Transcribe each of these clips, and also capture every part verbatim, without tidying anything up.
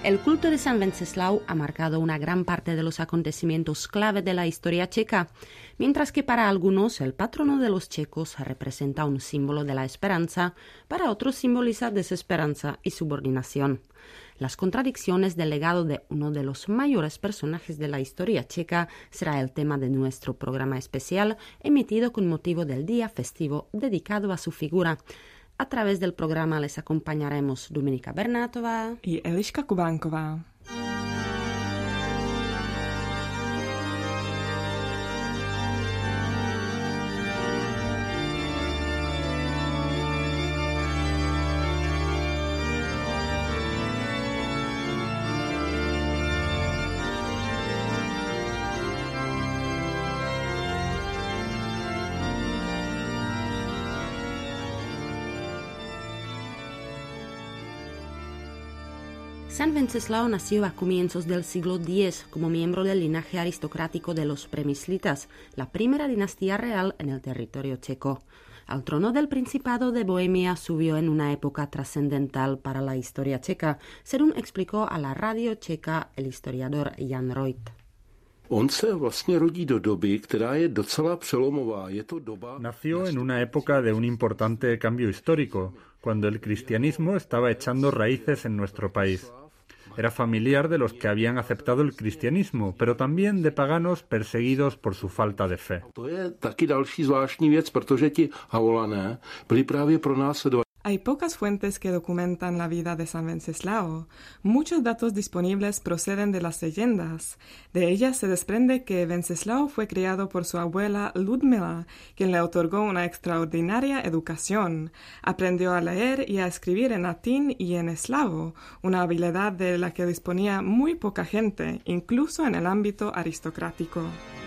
El culto de San Venceslao ha marcado una gran parte de los acontecimientos clave de la historia checa, mientras que para algunos el patrono de los checos representa un símbolo de la esperanza, para otros simboliza desesperanza y subordinación. Las contradicciones del legado de uno de los mayores personajes de la historia checa será el tema de nuestro programa especial, emitido con motivo del día festivo dedicado a su figura. A través del programa les acompañaremos Dominika Bernátová y Eliška Kubánková. San Venceslao nació a comienzos del siglo diez como miembro del linaje aristocrático de los Přemyslitas, la primera dinastía real en el territorio checo. Al trono del Principado de Bohemia subió en una época trascendental para la historia checa, según explicó a la radio checa el historiador Jan Reutt. On se vlastně rodí do doby, která je docela přelomová. Je to doba... Nació en una época de un importante cambio histórico, cuando el cristianismo estaba echando raíces en nuestro país. Era familiar de los que habían aceptado el cristianismo, pero también de paganos perseguidos por su falta de fe. To je taky další zvláštní věc, protože ti Havolané byli právě pronásledovaní. Hay pocas fuentes que documentan la vida de San Venceslao. Muchos datos disponibles proceden de las leyendas. De ellas se desprende que Venceslao fue criado por su abuela Ludmila, quien le otorgó una extraordinaria educación. Aprendió a leer y a escribir en latín y en eslavo, una habilidad de la que disponía muy poca gente, incluso en el ámbito aristocrático.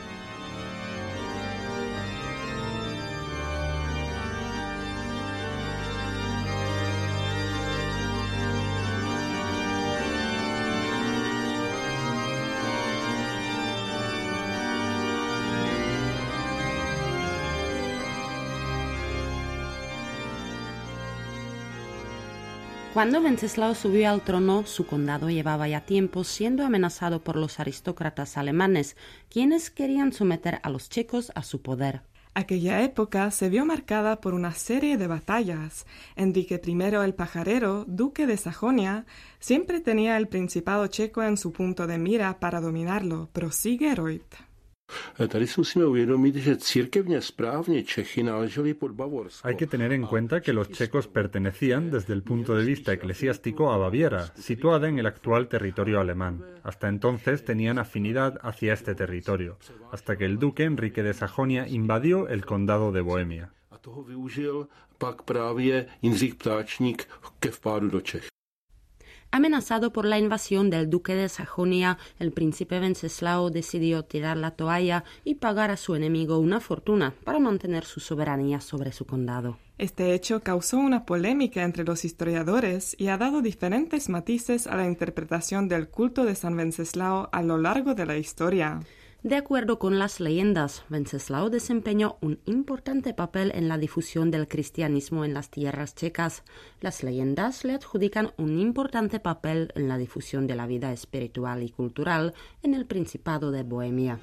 Cuando Venceslao subió al trono, su condado llevaba ya tiempo siendo amenazado por los aristócratas alemanes, quienes querían someter a los checos a su poder. Aquella época se vio marcada por una serie de batallas. Enrique primero el Pajarero, duque de Sajonia, siempre tenía el principado checo en su punto de mira para dominarlo, prosigue Reutt. Tady si musíme uvědomit, že církevně správně Čechy náleželi pod Bavorsko. Hay que tener en cuenta que los checos pertenecían desde el punto de vista eclesiástico a Baviera, situada en el actual territorio alemán. Hasta entonces tenían afinidad hacia este territorio, hasta que el duque Enrique de Sajonia invadió el condado de Bohemia. A toho využil pak právě Jindřich Ptáčník ke vpádu do Čech. Amenazado por la invasión del duque de Sajonia, el príncipe Venceslao decidió tirar la toalla y pagar a su enemigo una fortuna para mantener su soberanía sobre su condado. Este hecho causó una polémica entre los historiadores y ha dado diferentes matices a la interpretación del culto de San Venceslao a lo largo de la historia. De acuerdo con las leyendas, Venceslao desempeñó un importante papel en la difusión del cristianismo en las tierras checas. Las leyendas le adjudican un importante papel en la difusión de la vida espiritual y cultural en el Principado de Bohemia.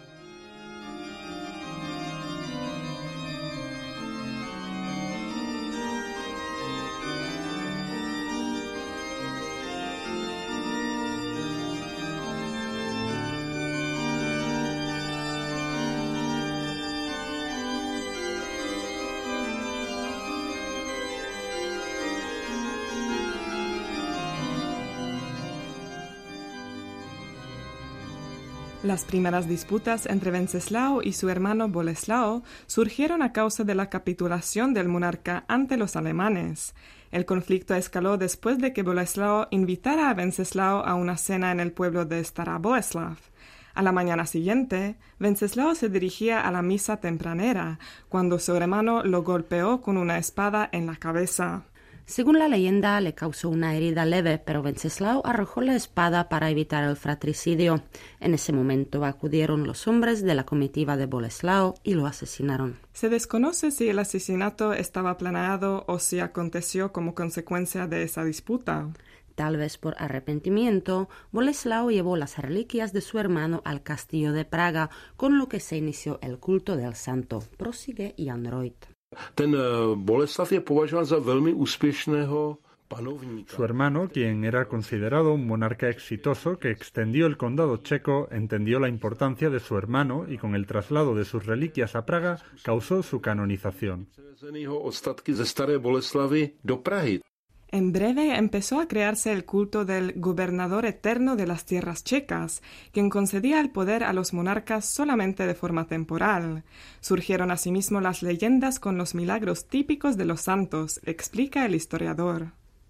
Las primeras disputas entre Venceslao y su hermano Boleslao surgieron a causa de la capitulación del monarca ante los alemanes. El conflicto escaló después de que Boleslao invitara a Venceslao a una cena en el pueblo de Staraboleslav. A la mañana siguiente, Venceslao se dirigía a la misa tempranera, cuando su hermano lo golpeó con una espada en la cabeza. Según la leyenda, le causó una herida leve, pero Venceslao arrojó la espada para evitar el fratricidio. En ese momento acudieron los hombres de la comitiva de Boleslao y lo asesinaron. Se desconoce si el asesinato estaba planeado o si aconteció como consecuencia de esa disputa. tal vez por arrepentimiento, Boleslao llevó las reliquias de su hermano al castillo de Praga, con lo que se inició el culto del santo. Prosigue Jan Reut. Ten Boleslav je považován za velmi úspěšného panovníka. Su hermano, quien era considerado un monarca exitoso que extendió el condado checo, entendió la importancia de su hermano y con el traslado de sus reliquias a Praga causó su canonización. Ostatky ze staré Boleslavy do Prahy. En breve empezó a crearse el culto del gobernador eterno de las tierras checas, quien concedía el poder a los monarcas solamente de forma temporal. Surgieron asimismo las leyendas con los milagros típicos de los santos, explica el historiador.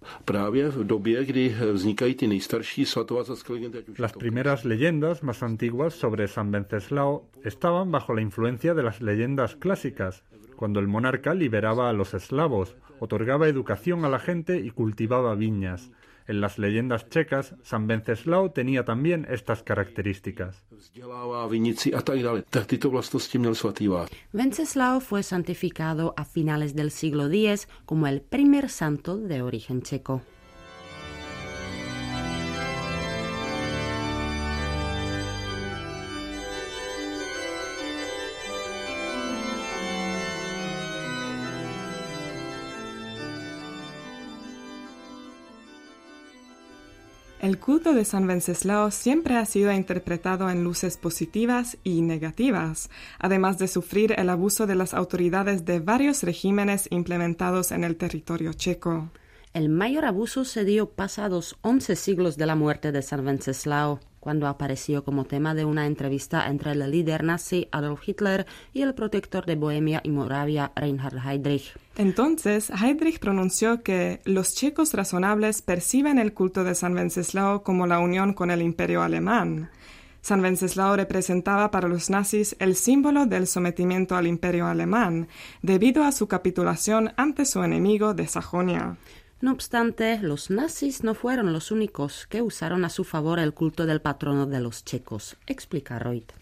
Las primeras leyendas más antiguas sobre San Venceslao estaban bajo la influencia de las leyendas clásicas, cuando el monarca liberaba a los eslavos, otorgaba educación a la gente y cultivaba viñas. En las leyendas checas, San Venceslao tenía también estas características. Venceslao fue santificado a finales del siglo diez como el primer santo de origen checo. El culto de San Venceslao siempre ha sido interpretado en luces positivas y negativas, además de sufrir el abuso de las autoridades de varios regímenes implementados en el territorio checo. El mayor abuso se dio pasados once siglos de la muerte de San Venceslao, cuando apareció como tema de una entrevista entre el líder nazi Adolf Hitler y el protector de Bohemia y Moravia Reinhard Heydrich. Entonces, Heydrich pronunció que los checos razonables perciben el culto de San Venceslao como la unión con el Imperio alemán. San Venceslao representaba para los nazis el símbolo del sometimiento al Imperio alemán, debido a su capitulación ante su enemigo de Sajonia. No obstante, los nazis no fueron los únicos que usaron a su favor el culto del patrono de los checos, explica Reut.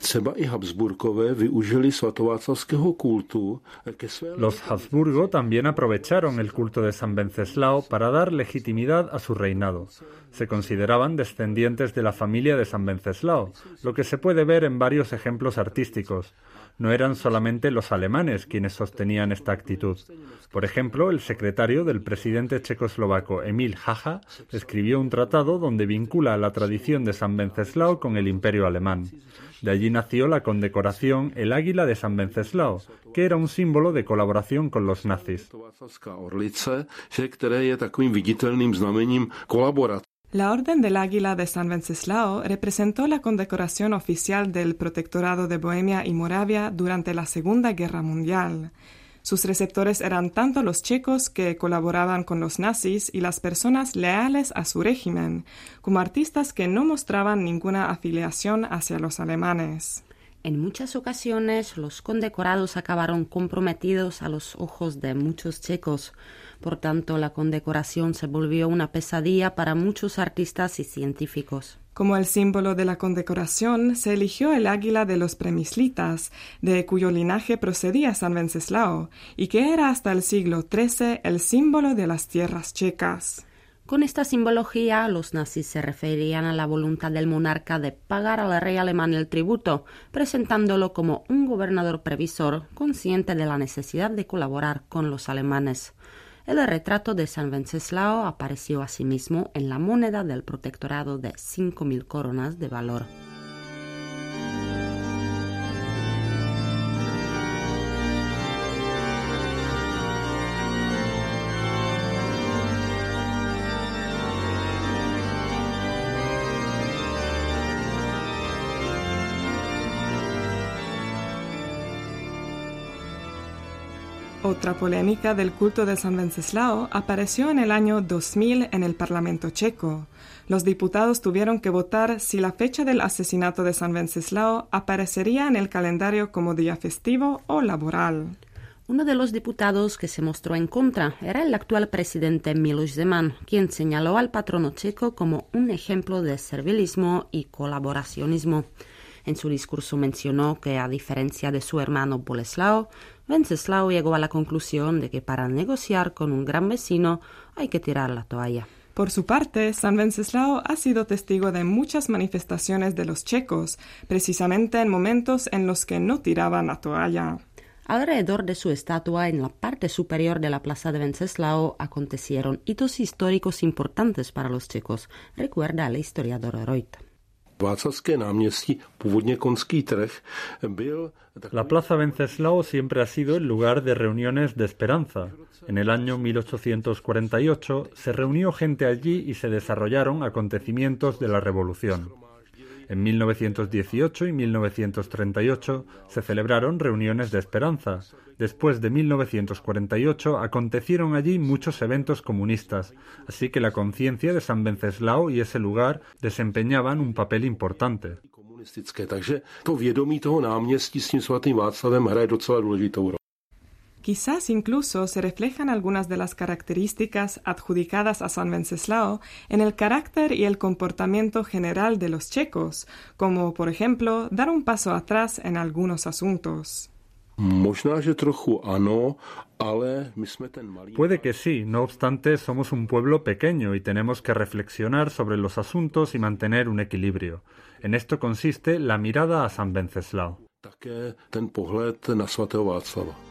Los Habsburgo también aprovecharon el culto de San Venceslao para dar legitimidad a su reinado. Se consideraban descendientes de la familia de San Venceslao, lo que se puede ver en varios ejemplos artísticos. No eran solamente los alemanes quienes sostenían esta actitud. Por ejemplo, el secretario del presidente checoslovaco Emil Hacha escribió un tratado donde vincula la tradición de San Venceslao con el Imperio alemán. De allí nació la condecoración El Águila de San Venceslao, que era un símbolo de colaboración con los nazis. La Orden del Águila de San Venceslao representó la condecoración oficial del Protectorado de Bohemia y Moravia durante la Segunda Guerra Mundial. Sus receptores eran tanto los checos que colaboraban con los nazis y las personas leales a su régimen, como artistas que no mostraban ninguna afiliación hacia los alemanes. En muchas ocasiones, los condecorados acabaron comprometidos a los ojos de muchos checos. Por tanto, la condecoración se volvió una pesadilla para muchos artistas y científicos. Como el símbolo de la condecoración, se eligió el águila de los premislitas, de cuyo linaje procedía San Venceslao, y que era hasta el siglo trece el símbolo de las tierras checas. Con esta simbología, los nazis se referían a la voluntad del monarca de pagar al rey alemán el tributo, presentándolo como un gobernador previsor consciente de la necesidad de colaborar con los alemanes. El retrato de San Venceslao apareció asimismo en la moneda del protectorado de cinco mil coronas de valor. Otra polémica del culto de San Venceslao apareció en el año dos mil en el Parlamento checo. Los diputados tuvieron que votar si la fecha del asesinato de San Venceslao aparecería en el calendario como día festivo o laboral. Uno de los diputados que se mostró en contra era el actual presidente Miloš Zeman, quien señaló al patrono checo como un ejemplo de servilismo y colaboracionismo. En su discurso mencionó que, a diferencia de su hermano Boleslao, Venceslao llegó a la conclusión de que para negociar con un gran vecino hay que tirar la toalla. Por su parte, San Venceslao ha sido testigo de muchas manifestaciones de los checos, precisamente en momentos en los que no tiraban la toalla. Alrededor de su estatua, en la parte superior de la plaza de Venceslao, acontecieron hitos históricos importantes para los checos, recuerda el historiador Reut. La plaza Venceslao siempre ha sido el lugar de reuniones de esperanza. En el año mil ochocientos cuarenta y ocho se reunió gente allí y se desarrollaron acontecimientos de la Revolución. En mil novecientos dieciocho y mil novecientos treinta y ocho se celebraron reuniones de esperanza. Después de mil novecientos cuarenta y ocho acontecieron allí muchos eventos comunistas, así que la conciencia de San Venceslao y ese lugar desempeñaban un papel importante. Quizás incluso se reflejan algunas de las características adjudicadas a San Venceslao en el carácter y el comportamiento general de los checos, como, por ejemplo, dar un paso atrás en algunos asuntos. Puede que sí, no obstante, somos un pueblo pequeño y tenemos que reflexionar sobre los asuntos y mantener un equilibrio. En esto consiste la mirada a San Venceslao. Také ten pohled na svatého Václava.